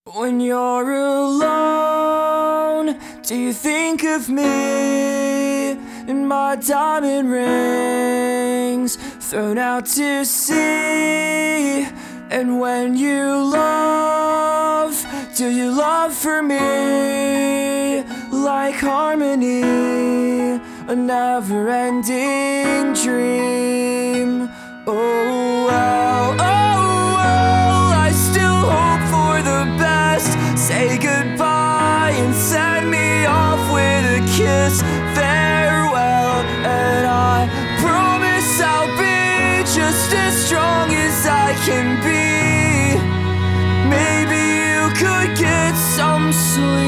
When you're alone, do you think of me and my diamond rings thrown out to sea? And when you love, do you love for me like harmony, a never-ending dream? Oh, well, oh, well, I still hope for the best. Say goodbye and send me off with a kiss. Farewell, and I promise I'll be just as strong as I can be. Maybe you could get some sleep.